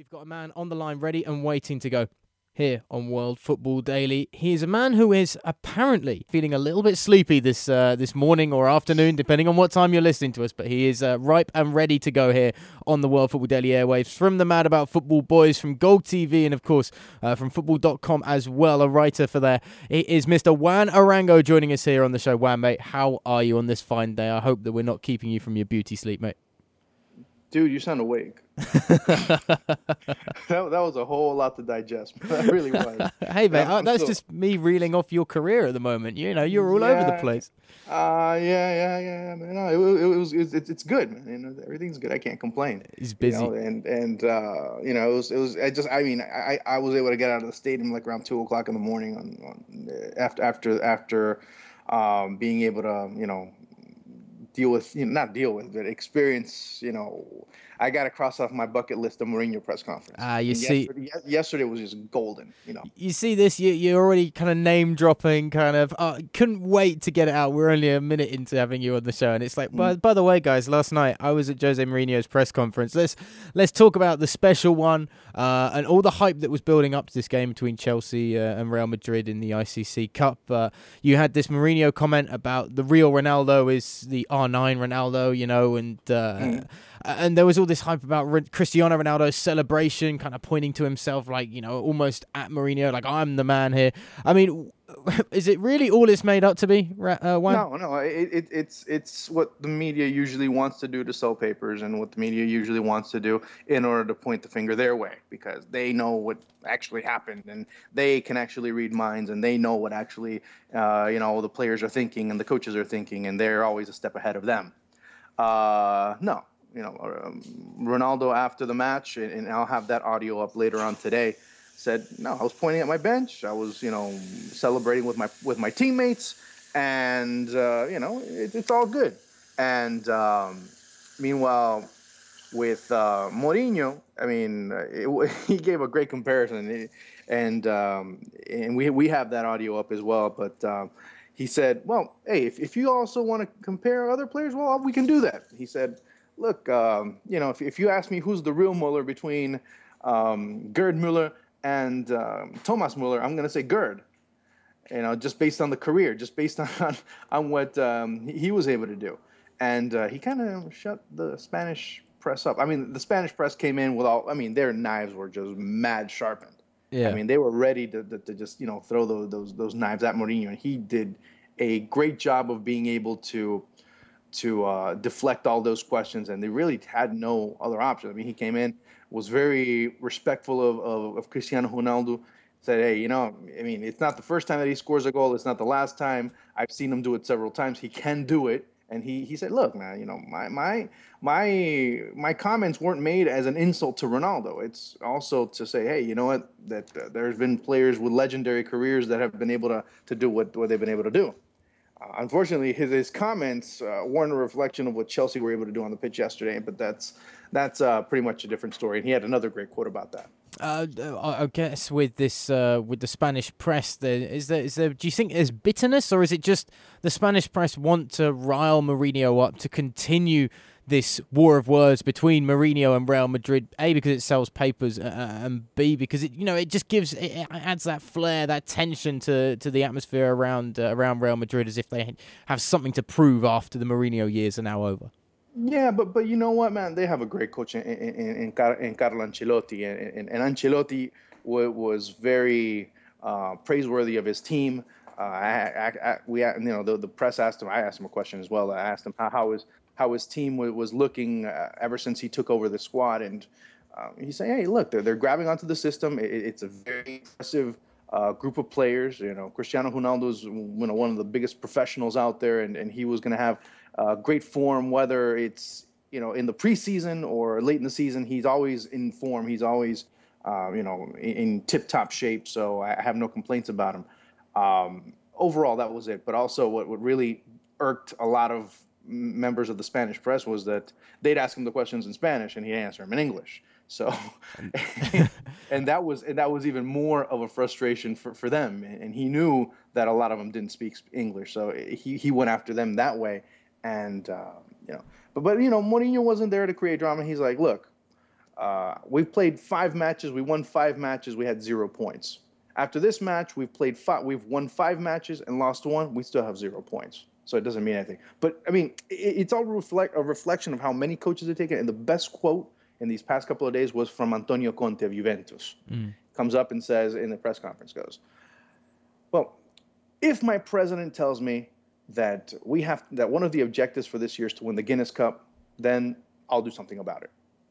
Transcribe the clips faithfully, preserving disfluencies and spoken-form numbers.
We've got a man on the line ready and waiting to go here on World Football Daily. He is a man who is apparently feeling a little bit sleepy this uh, this morning or afternoon, depending on what time you're listening to us, but he is uh, ripe and ready to go here on the World Football Daily airwaves from the Mad About Football boys, from Gold T V, and of course uh, from football dot com as well, a writer for there. It is Mister Juan Arango joining us here on the show. Juan, mate, how are you on this fine day? I hope that we're not keeping you from your beauty sleep, mate. Dude, you sound awake. that, that was a whole lot to digest. That really was. Hey, mate, I'm, uh, I'm that's still, just me reeling off your career at the moment. You know, you're all over the yeah, place. uh, yeah, yeah, yeah. Man, no, it, it was, it's, it's it's good, man. You know, everything's good. I can't complain. He's You know, busy. and and uh, you know, it was, it was. I just, I mean, I, I was able to get out of the stadium like around two o'clock in the morning on, on after after after um, being able to, you know, deal with, you know, not deal with, but experience, you know, I got to cross off my bucket list the Mourinho press conference. Ah, uh, you And see, yesterday, yesterday was just golden, you know. you see this. You you're already kind of name dropping, kind of. Uh, couldn't wait to get it out. We're only a minute into having you on the show, and it's like, by by the way, guys, last night I was at Jose Mourinho's press conference. Let's let's talk about the special one uh, and all the hype that was building up to this game between Chelsea uh, and Real Madrid in the I C C Cup. Uh, you had this Mourinho comment about the real Ronaldo is the R nine Ronaldo, you know, and. Uh, mm. And there was all this hype about Cristiano Ronaldo's celebration, kind of pointing to himself like, you know, almost at Mourinho, like, I'm the man here. I mean, is it really all it's made up to be, uh, Juan? No, no. It, it, it's it's what the media usually wants to do to sell papers and what the media usually wants to do in order to point the finger their way, because they know what actually happened and they can actually read minds and they know what actually, uh, you know, the players are thinking and the coaches are thinking, and they're always a step ahead of them. Uh, no. You know, um, Ronaldo after the match, and, and I'll have that audio up later on today, said, no, I was pointing at my bench. I was, you know, celebrating with my with my teammates, and, uh, you know, it, it's all good. And um, meanwhile, with uh, Mourinho, I mean, it, he gave a great comparison, and um, and we we have that audio up as well, but um, he said, well, hey, if, if you also want to compare other players, well, we can do that. He said, look, um, you know, if, if you ask me who's the real Muller between um, Gerd Muller and um, Thomas Muller, I'm going to say Gerd. You know, just based on the career, just based on on what um, he was able to do, and uh, he kind of shut the Spanish press up. I mean, the Spanish press came in with all. I mean, their knives were just mad sharpened. Yeah. I mean, they were ready to, to, to just, you know, throw those those those knives at Mourinho, and he did a great job of being able to. to uh, deflect all those questions, and they really had no other option. I mean, he came in, was very respectful of, of, of Cristiano Ronaldo, said, hey, you know, I mean, it's not the first time that he scores a goal. It's not the last time. I've seen him do it several times. He can do it. And he, he said, look, man, you know, my my my my comments weren't made as an insult to Ronaldo. It's also to say, hey, you know what, that uh, there's been players with legendary careers that have been able to to do what, what they've been able to do. Uh, unfortunately, his, his comments uh, weren't a reflection of what Chelsea were able to do on the pitch yesterday, but that's that's uh, pretty much a different story. And he had another great quote about that. Uh, I guess with this, uh, with the Spanish press, there is there is there. Do you think there's bitterness, or is it just the Spanish press want to rile Mourinho up to continue this war of words between Mourinho and Real Madrid? A, because it sells papers, uh, and B, because it, you know, it just gives, it adds that flair, that tension to, to the atmosphere around uh, around Real Madrid, as if they have something to prove after the Mourinho years are now over. Yeah, but but you know what, man? They have a great coach in in, in, in Carlo Ancelotti, and, and, and Ancelotti w- was very uh, praiseworthy of his team. Uh, I, I, I, we, you know, the, the press asked him. I asked him a question as well. I asked him how, how his how his team w- was looking uh, ever since he took over the squad, and uh, he said, "Hey, look, they're they're grabbing onto the system. It, it's a very impressive uh, group of players. You know, Cristiano Ronaldo is, you know, one of the biggest professionals out there, and, and he was going to have uh, great form, whether it's, you know, in the preseason or late in the season. He's always in form. He's always uh, you know, in, in tip-top shape. So I have no complaints about him." Um, overall, that was it. But also, what, what really irked a lot of members of the Spanish press was that they'd ask him the questions in Spanish and he'd answer them in English. So, and that was and that was even more of a frustration for, for them. And he knew that a lot of them didn't speak English, so he he went after them that way. And uh, you know, but but you know, Mourinho wasn't there to create drama. He's like, look, Uh, we've played five matches. We won five matches. We had zero points. After this match, we've played five. We've won five matches and lost one. We still have zero points. So it doesn't mean anything. But I mean, it, it's all reflect a reflection of how many coaches are taking. And the best quote in these past couple of days was from Antonio Conte of Juventus. Mm. Comes up and says in the press conference, goes, "Well, if my president tells me that we have that one of the objectives for this year is to win the Guinness Cup, then I'll do something about it."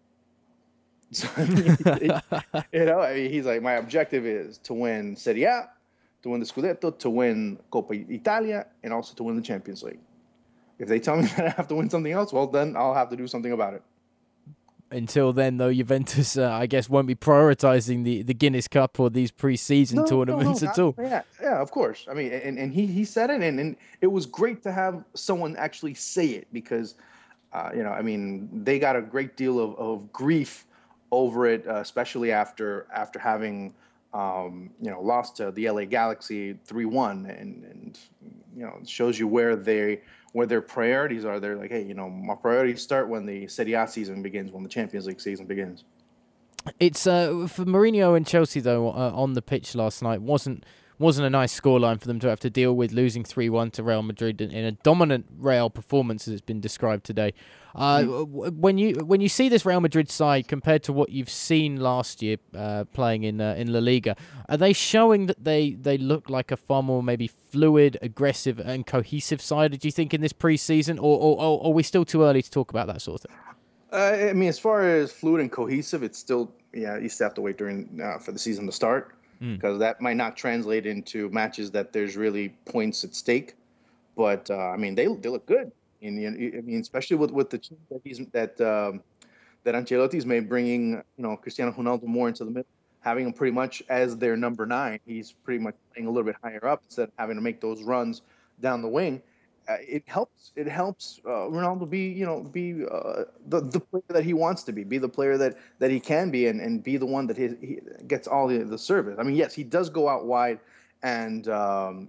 So, I mean, it, you know, I mean, he's like, my objective is to win Serie A, to win the Scudetto, to win Coppa Italia, and also to win the Champions League. If they tell me that I have to win something else, well, then I'll have to do something about it. Until then, though, Juventus, uh, I guess, won't be prioritizing the, the Guinness Cup or these pre-season no, tournaments no, no, at all. Yeah, yeah, of course. I mean, and, and he, he said it, and, and it was great to have someone actually say it because, uh, you know, I mean, they got a great deal of, of grief over it, uh, especially after after having um, you know lost to the L A Galaxy three one, and and you know it shows you where they where their priorities are. They're like, hey, you know, my priorities start when the Serie A season begins, when the Champions League season begins. It's uh, for Mourinho and Chelsea though uh, on the pitch last night wasn't wasn't a nice scoreline for them to have to deal with, losing three one to Real Madrid in, in a dominant Real performance as it's been described today. Uh, mm. When you when you see this Real Madrid side compared to what you've seen last year uh, playing in uh, in La Liga, are they showing that they, they look like a far more maybe fluid, aggressive and cohesive side, do you think, in this pre-season, or, or, or are we still too early to talk about that sort of thing? Uh, I mean, as far as fluid and cohesive, it's still, yeah, you still have to wait during uh, for the season to start. Because mm. that might not translate into matches that there's really points at stake, but uh, I mean they they look good. And I mean, especially with, with the team that he's that um, that Ancelotti's made, bringing you know Cristiano Ronaldo more into the middle, having him pretty much as their number nine. He's pretty much playing a little bit higher up instead of having to make those runs down the wing. Uh, it helps. It helps uh, Ronaldo be, you know, be uh, the the player that he wants to be, be the player that, that he can be, and, and be the one that he, he gets all the, the service. I mean, yes, he does go out wide, and um,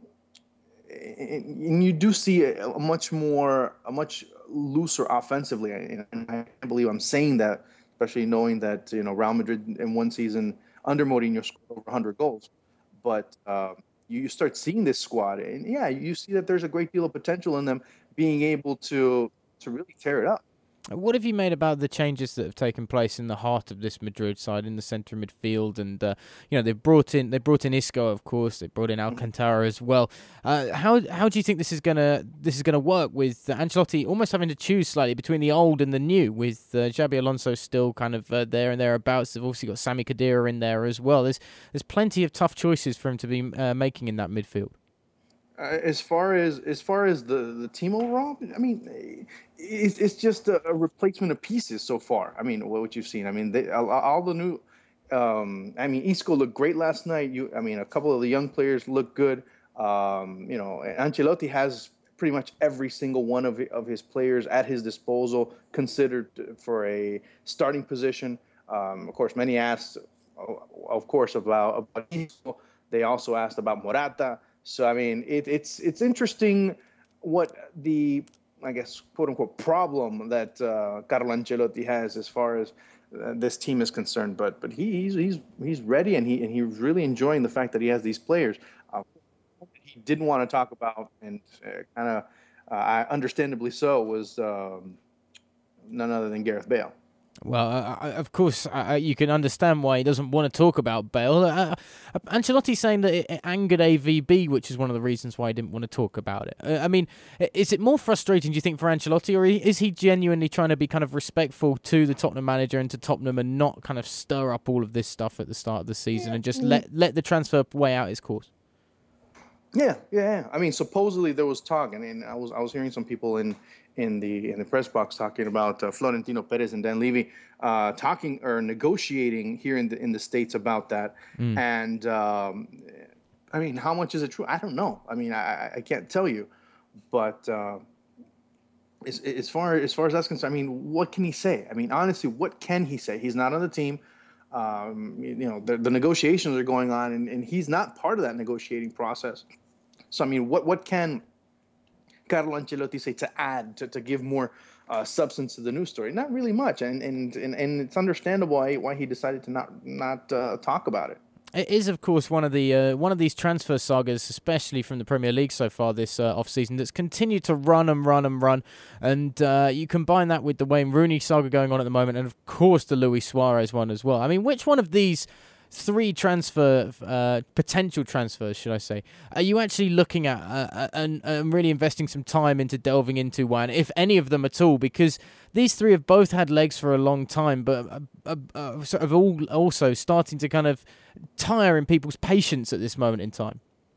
and you do see a, a much more, a much looser offensively. And I can't believe I'm saying that, especially knowing that you know Real Madrid in one season under Mourinho scored over one hundred goals, but. Um, You start seeing this squad, and yeah, you see that there's a great deal of potential in them being able to to really tear it up. What have you made about the changes that have taken place in the heart of this Madrid side, in the centre midfield? And uh, you know, they've brought in they brought in Isco, of course. They brought in Alcantara as well. Uh, how how do you think this is gonna this is gonna work with uh, Ancelotti almost having to choose slightly between the old and the new? With uh, Xabi Alonso still kind of uh, there and thereabouts. They've obviously got Sami Khedira in there as well. There's there's plenty of tough choices for him to be uh, making in that midfield. Uh, as far as as far as the, the team overall, I mean, it's it's just a, a replacement of pieces so far. I mean, what you've seen. I mean, they, all, all the new. Um, I mean, Isco looked great last night. You, I mean, a couple of the young players look good. Um, you know, Ancelotti has pretty much every single one of of his players at his disposal, considered for a starting position. Um, of course, many asked, of course, about about Isco. They also asked about Morata. So I mean, it, it's it's interesting what the I guess quote unquote problem that uh, Carlo Ancelotti has as far as uh, this team is concerned. But but he, he's he's he's ready, and he and he's really enjoying the fact that he has these players. Uh, he didn't want to talk about, and uh, kind of uh, understandably so, was um, none other than Gareth Bale. Well, uh, of course, uh, you can understand why he doesn't want to talk about Bale. Uh, uh, Ancelotti's saying that it, it angered A V B, which is one of the reasons why he didn't want to talk about it. Uh, I mean, is it more frustrating, do you think, for Ancelotti, or is he genuinely trying to be kind of respectful to the Tottenham manager and to Tottenham and not kind of stir up all of this stuff at the start of the season yeah. and just let, let the transfer weigh out its course? Yeah, yeah. I mean, supposedly there was talk, and, and I was I was hearing some people in in the in the press box talking about uh, Florentino Perez and Dan Levy uh, talking or negotiating here in the in the States about that. Mm. And um, I mean, how much is it true? I don't know. I mean, I I can't tell you. But uh, as as far as far as that's concerned, I mean, what can he say? I mean, honestly, what can he say? He's not on the team. Um, you know, the, the negotiations are going on, and, and he's not part of that negotiating process. So, I mean, what what can Carlo Ancelotti say to add, to, to give more uh, substance to the news story? Not really much, and and and, and it's understandable why why he decided to not not uh, talk about it. It is, of course, one of the uh, one of these transfer sagas, especially from the Premier League so far this uh, off season, that's continued to run and run and run. And uh, you combine that with the Wayne Rooney saga going on at the moment, and of course the Luis Suarez one as well. I mean, which one of these three transfer uh, potential transfers, should I say, are you actually looking at uh, and, and really investing some time into delving into one, if any of them at all? Because these three have both had legs for a long time, but uh, uh, uh, sort of all also starting to kind of tire in people's patience at this moment in time.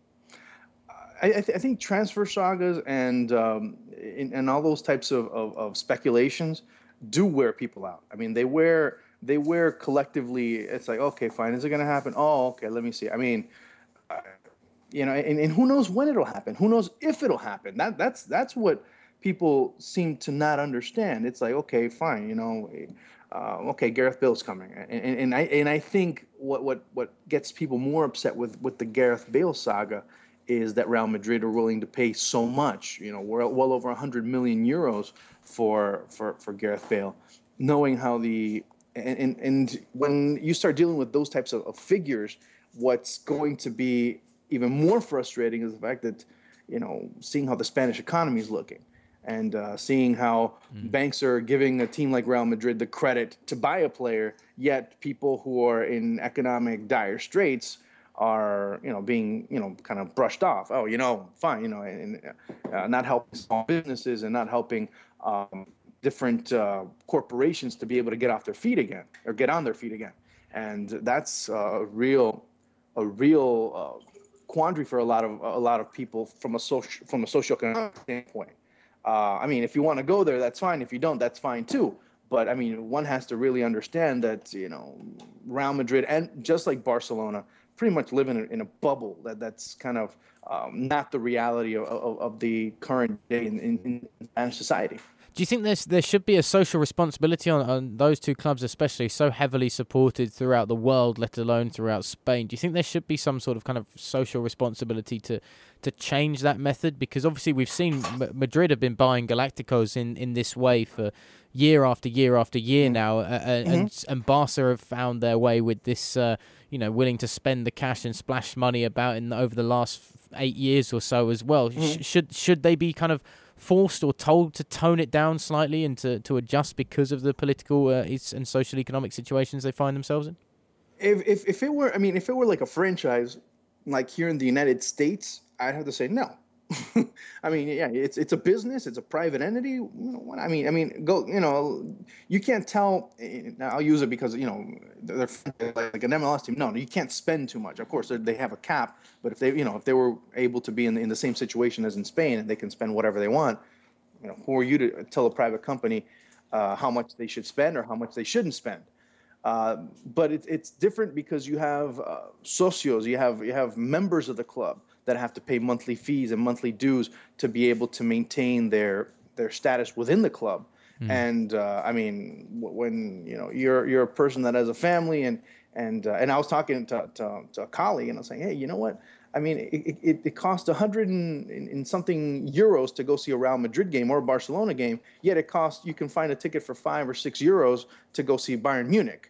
I, I, th- I think transfer sagas and um, in, and all those types of, of, of speculations do wear people out. I mean, they wear they wear collectively. It's like, okay, fine, is it going to happen? Oh, okay, let me see. I mean, uh, you know, and, and who knows when it'll happen? Who knows if it'll happen? That that's that's what people seem to not understand. It's like, okay, fine, you know. Uh, okay, Gareth Bale's coming, and, and, and I and I think what, what, what gets people more upset with, with the Gareth Bale saga is that Real Madrid are willing to pay so much, you know, well, well over one hundred million euros for for, for Gareth Bale, knowing how the and, and and when you start dealing with those types of, of figures, what's going to be even more frustrating is the fact that, you know, seeing how the Spanish economy is looking. And uh, seeing how mm. banks are giving a team like Real Madrid the credit to buy a player, yet people who are in economic dire straits are, you know, being, you know, kind of brushed off. Oh, you know, fine, you know, and uh, not helping small businesses and not helping um, different uh, corporations to be able to get off their feet again or get on their feet again. And that's a real, a real uh, quandary for a lot of a lot of people from a social from a socioeconomic standpoint. Uh, I mean, if you want to go there, that's fine. If you don't, that's fine too. But I mean, one has to really understand that, you know, Real Madrid and just like Barcelona pretty much live in a, in a bubble that that's kind of um, not the reality of, of, of the current day in, in, in Spanish society. Do you think there's, there should be a social responsibility on, on those two clubs, especially so heavily supported throughout the world, let alone throughout Spain? Do you think there should be some sort of kind of social responsibility to to change that method? Because obviously we've seen M- Madrid have been buying Galacticos in, in this way for year after year after year now, uh, mm-hmm. and and Barca have found their way with this, uh, you know, willing to spend the cash and splash money about in over the last eight years or so as well. Mm-hmm. Sh- should should they be kind of forced or told to tone it down slightly and to, to adjust because of the political uh, and social economic situations they find themselves in? If, if if it were, I mean, if it were like a franchise, like here in the United States, I'd have to say no. I mean, yeah, it's it's a business, it's a private entity. I mean, I mean, go, you know, you can't tell. I'll use it because, you know, they're like an M L S team. No, you can't spend too much. Of course, they have a cap, but if they, you know, if they were able to be in the, in the same situation as in Spain and they can spend whatever they want, you know, who are you to tell a private company uh, how much they should spend or how much they shouldn't spend? Uh, but it, it's different because you have uh, socios, you have you have members of the club that have to pay monthly fees and monthly dues to be able to maintain their their status within the club. Mm. And uh, I mean, when you know you're you're a person that has a family, and and uh, and I was talking to, to to a colleague, and I was saying, hey, you know what? I mean, it it, it costs a hundred and, and something euros to go see a Real Madrid game or a Barcelona game. Yet it costs, you can find a ticket for five or six euros to go see Bayern Munich.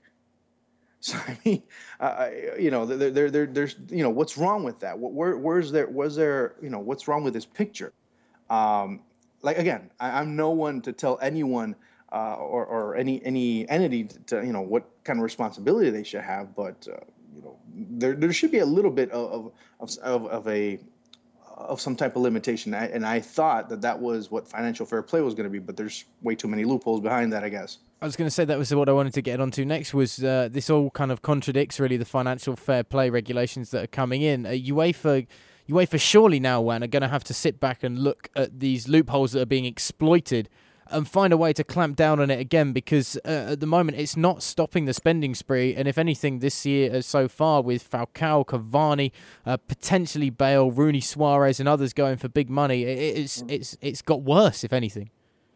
So I mean, uh, you know, there, there, there, there's, you know, what's wrong with that? Where, where's there, was there, you know, what's wrong with this picture? Um, like again, I, I'm no one to tell anyone uh, or, or any any entity to, you know, what kind of responsibility they should have, but uh, you know, there there should be a little bit of of of, of a of some type of limitation. I, and I thought that that was what financial fair play was going to be, but there's way too many loopholes behind that, I guess. I was going to say that was what I wanted to get onto next. Was uh, this all kind of contradicts really the financial fair play regulations that are coming in? Uh, UEFA, UEFA surely now, Juan, are going to have to sit back and look at these loopholes that are being exploited and find a way to clamp down on it again, because uh, at the moment it's not stopping the spending spree. And if anything, this year uh, so far, with Falcao, Cavani, uh, potentially Bale, Rooney, Suarez, and others going for big money, it, it's it's it's got worse, if anything.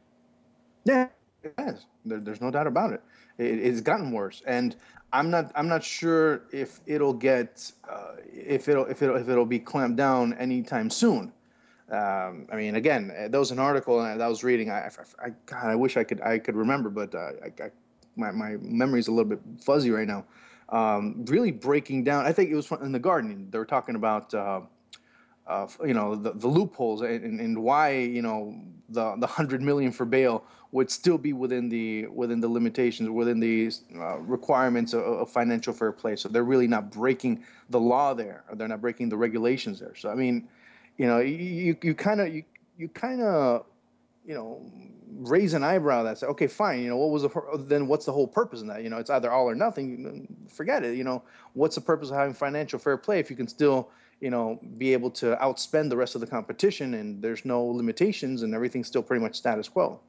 Yeah, it has. There, there's no doubt about it. it. It's gotten worse, and I'm not I'm not sure if it'll get uh, if it'll if it'll if it'll be clamped down anytime soon. Um, I mean, again, uh, there was an article that I was reading. I, I, I God, I wish I could I could remember, but uh, I, I, my my memory's a little bit fuzzy right now. Um, really breaking down. I think it was in the Guardian. They were talking about. Uh, uh, you know the, the loopholes and, and why you know the the hundred million for bail would still be within the within the limitations within the uh, requirements of, of financial fair play. So they're really not breaking the law there, or they're not breaking the regulations there. So I mean, you know, you you kind of you you kind of you know raise an eyebrow that say, okay, fine, you know, what was the then what's the whole purpose in that? You know, it's either all or nothing. Forget it. You know, what's the purpose of having financial fair play if you can still you know be able to outspend the rest of the competition and there's no limitations and everything's still pretty much status quo?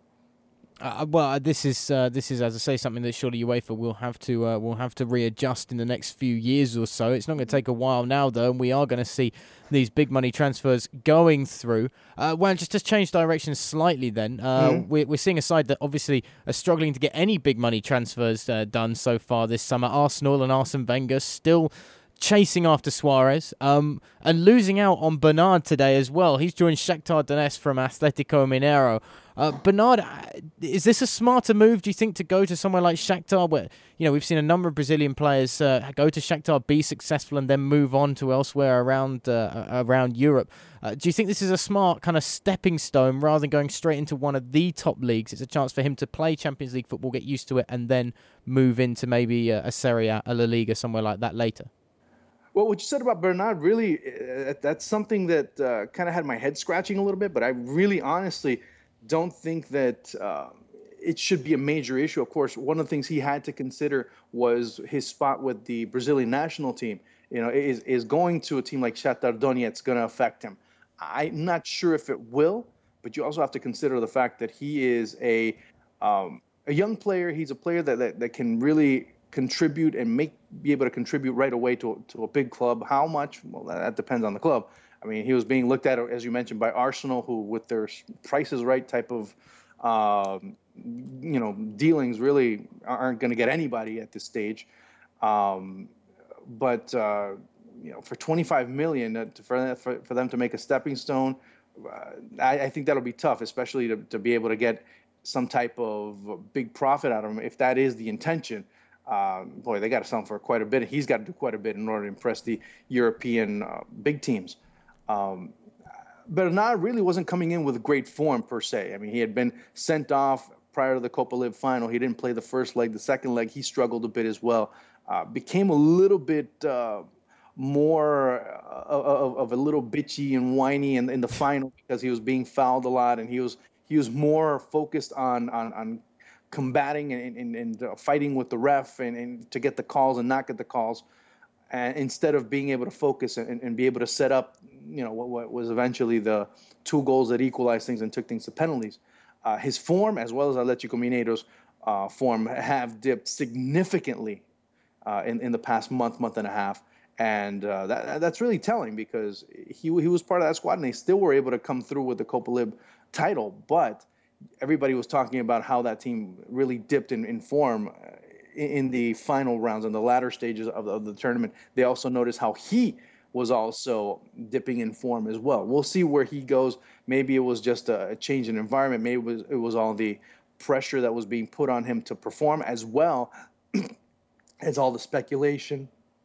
Uh, well, uh, this is uh, this is, as I say, something that surely UEFA will have to uh, will have to readjust in the next few years or so. It's not going to take a while now, though, and we are going to see these big money transfers going through. Uh, well, just to change direction slightly, then uh, Mm-hmm. we're we're seeing a side that obviously are struggling to get any big money transfers uh, done so far this summer. Arsenal and Arsene Wenger still chasing after Suarez, um, and losing out on Bernard today as well. He's joined Shakhtar Donetsk from Atletico Mineiro. Uh, Bernard, uh, is this a smarter move, do you think, to go to somewhere like Shakhtar, where you know we've seen a number of Brazilian players uh, go to Shakhtar, be successful, and then move on to elsewhere around uh, around Europe? Uh, do you think this is a smart kind of stepping stone rather than going straight into one of the top leagues? It's a chance for him to play Champions League football, get used to it, and then move into maybe a, a Serie A, a La Liga, somewhere like that later. Well, what you said about Bernard really, uh, that's something that uh, kind of had my head scratching a little bit, but I really honestly don't think that uh, it should be a major issue. Of course, one of the things he had to consider was his spot with the Brazilian national team. You know, is, is going to a team like Shakhtar Donetsk going to affect him? I'm not sure if it will, but you also have to consider the fact that he is a um, a young player. He's a player that, that, that can really contribute and make be able to contribute right away to to a big club. How much? Well, that depends on the club. I mean, he was being looked at, as you mentioned, by Arsenal, who, with their prices right type of, um, you know, dealings, really aren't going to get anybody at this stage. Um, but uh, you know, for twenty-five million uh, for, for for them to make a stepping stone, uh, I, I think that'll be tough, especially to to be able to get some type of big profit out of him if that is the intention. Um, boy, they got to sell him for quite a bit. He's got to do quite a bit in order to impress the European uh, big teams. Um, Bernard really wasn't coming in with great form per se. I mean, he had been sent off prior to the Copa Lib final. He didn't play the first leg. The second leg, he struggled a bit as well. Uh, became a little bit uh, more uh, of, of a little bitchy and whiny in, in the final because he was being fouled a lot, and he was he was more focused on on, on combating and, and, and uh, fighting with the ref and, and to get the calls and not get the calls, and instead of being able to focus and, and be able to set up, you know, what, what was eventually the two goals that equalized things and took things to penalties. Uh, his form, as well as Atletico Mineiro's uh, form, have dipped significantly uh, in, in the past month, month and a half. And uh, that, that's really telling because he, he was part of that squad and they still were able to come through with the Copa Lib title. But everybody was talking about how that team really dipped in, in form in the final rounds and the latter stages of the, of the tournament. They also noticed how he was also dipping in form as well. We'll see where he goes. Maybe it was just a, a change in environment. Maybe it was, it was all the pressure that was being put on him to perform, as well as all the speculation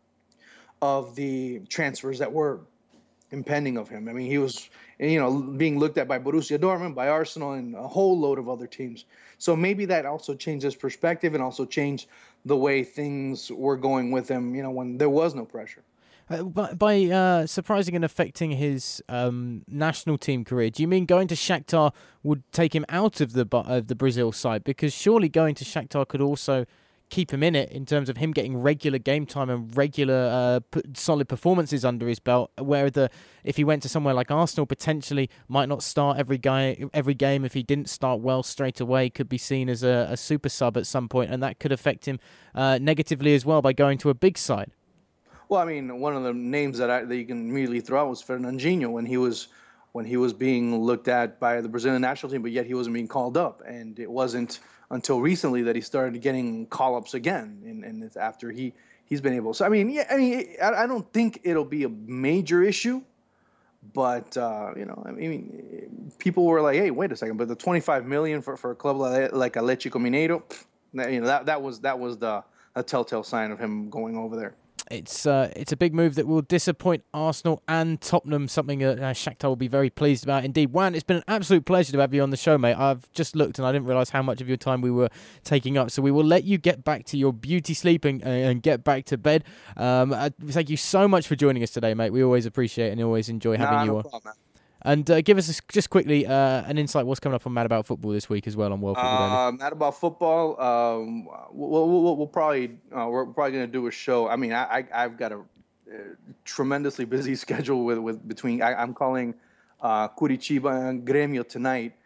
of the transfers that were impending of him. I mean, he was, you know, being looked at by Borussia Dortmund, by Arsenal, and a whole load of other teams. So maybe that also changed his perspective and also changed the way things were going with him, you know, when there was no pressure. Uh, by by uh, surprising and affecting his um, national team career, do you mean going to Shakhtar would take him out of the of the Brazil side? Because surely going to Shakhtar could also keep him in it in terms of him getting regular game time and regular uh, p- solid performances under his belt. Where the if he went to somewhere like Arsenal, potentially might not start every guy every game. If he didn't start well straight away, could be seen as a, a super sub at some point, and that could affect him uh, negatively as well by going to a big side. Well, I mean, one of the names that I, that you can immediately throw out was Fernandinho when he was when he was being looked at by the Brazilian national team, but yet he wasn't being called up, and it wasn't until recently that he started getting call-ups again, and, and it's after he he's been able. So I mean, yeah, I mean, I, I don't think it'll be a major issue, but uh, you know, I mean, people were like, "Hey, wait a second!" But the twenty-five million for for a club like like Atletico Mineiro, that, you know, that that was that was the a telltale sign of him going over there. It's uh, it's a big move that will disappoint Arsenal and Tottenham, something that uh, Shakhtar will be very pleased about indeed. Juan, it's been an absolute pleasure to have you on the show, mate. I've just looked and I didn't realise how much of your time we were taking up, so we will let you get back to your beauty sleep and, and get back to bed. Um, uh, thank you so much for joining us today, mate. We always appreciate it and always enjoy having Nah, you no on. problem, man. And uh, give us a, just quickly uh, an insight what's coming up on Mad About Football this week as well on World Football Daily. Uh, not about football. Um, we'll, we'll, we'll probably uh, we're probably gonna do a show. I mean, I, I I've got a uh, tremendously busy schedule with with between. I, I'm calling uh, Curitiba and Grêmio tonight.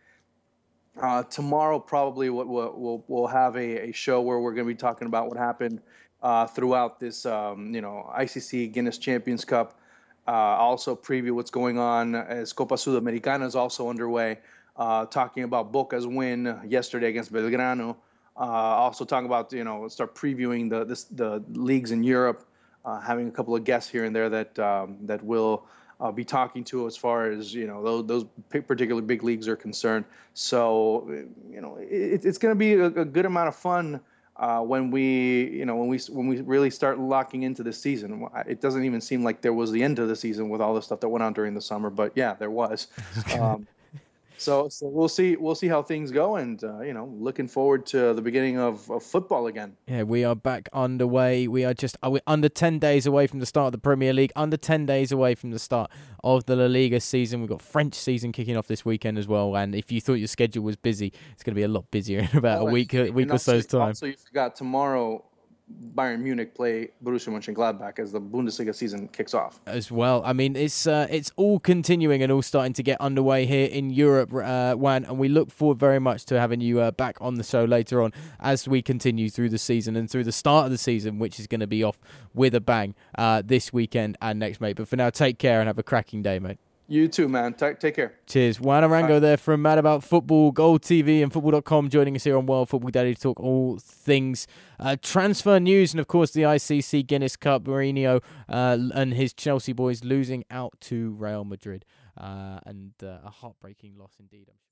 Uh, tomorrow, probably, what we'll, we'll we'll have a, a show where we're going to be talking about what happened uh, throughout this, um, you know, I C C Guinness Champions Cup. Uh, also, preview what's going on as Copa Sudamericana is also underway. Uh, talking about Boca's win yesterday against Belgrano. Uh, also, talking about you know start previewing the this, the leagues in Europe. Uh, having a couple of guests here and there that um, that will uh, be talking to as far as you know those, those particular big leagues are concerned. So you know it, it's going to be a, a good amount of fun uh, when we you know when we when we really start locking into the season. It doesn't even seem like there was the end of the season with all the stuff that went on during the summer, but yeah, there was. Um, So, so we'll see. We'll see how things go, and uh, you know, looking forward to the beginning of, of football again. Yeah, we are back underway. We are just are we under ten days away from the start of the Premier League, under ten days away from the start of the La Liga season. We've got French season kicking off this weekend as well. And if you thought your schedule was busy, it's going to be a lot busier in about Oh, a week, a week or also, so's time. Also, you forgot tomorrow, Bayern Munich play Borussia Mönchengladbach as the Bundesliga season kicks off. As well, I mean, it's uh, it's all continuing and all starting to get underway here in Europe, uh, Juan, and we look forward very much to having you uh, back on the show later on as we continue through the season and through the start of the season, which is going to be off with a bang uh, this weekend and next, mate. But for now, take care and have a cracking day, mate. You too, man. Ta- take care. Cheers. Juan Arango Bye. There from Mad About Football, Gold T V and Football dot com joining us here on World Football Daily to talk all things uh, transfer news and, of course, the I C C Guinness Cup. Mourinho uh, and his Chelsea boys losing out to Real Madrid uh, and uh, a heartbreaking loss indeed.